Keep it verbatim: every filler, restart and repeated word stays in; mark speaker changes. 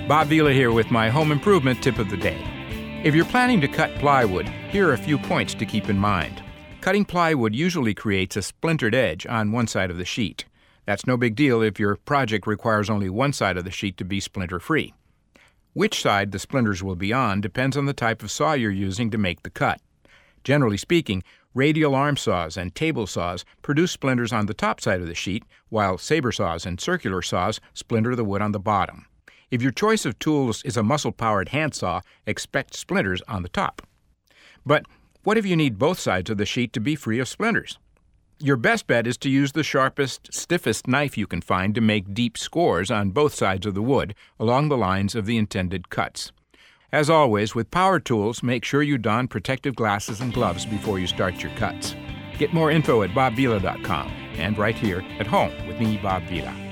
Speaker 1: Bob Vila here with my home improvement tip of the day. If you're planning to cut plywood, here are a few points to keep in mind. Cutting plywood usually creates a splintered edge on one side of the sheet. That's no big deal if your project requires only one side of the sheet to be splinter-free. Which side the splinters will be on depends on the type of saw you're using to make the cut. Generally speaking, radial arm saws and table saws produce splinters on the top side of the sheet, while saber saws and circular saws splinter the wood on the bottom. If your choice of tools is a muscle-powered handsaw, expect splinters on the top. But what if you need both sides of the sheet to be free of splinters? Your best bet is to use the sharpest, stiffest knife you can find to make deep scores on both sides of the wood along the lines of the intended cuts. As always, with power tools, make sure you don protective glasses and gloves before you start your cuts. Get more info at bob vila dot com and right here at home with me, Bob Vila.